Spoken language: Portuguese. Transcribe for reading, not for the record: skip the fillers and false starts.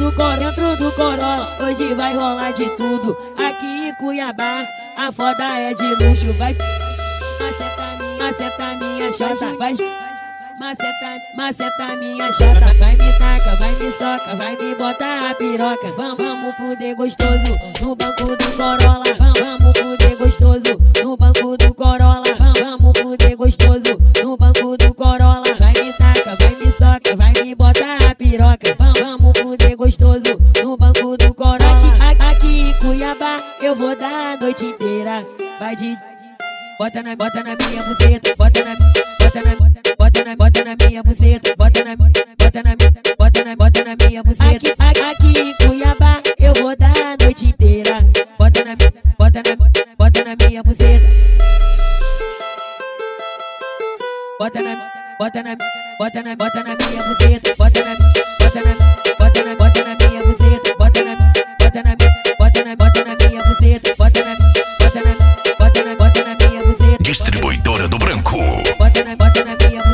dentro do Corolla, hoje vai rolar de tudo. Aqui em Cuiabá, a foda é de luxo. Vai maceta minha chota, vai maceta minha chota. Vai me taca, vai me soca, vai me botar a piroca. Vamos fuder gostoso no banco do Corolla. Vamos fuder gostoso no banco do Corolla. Vamos fuder gostoso no banco do Corolla. Vai me taca, vai me soca, vai me botar a piroca. Vamos fuder gostoso no banco do Corolla. Aqui em Cuiabá eu vou dar a noite inteira. Vai de bota na minha buceta, bota na minha buceta, bota na minha buceta. Aqui em Cuiabá eu vou dar a noite inteira. Bota na minha buceta. Bota na minha buceta, bota na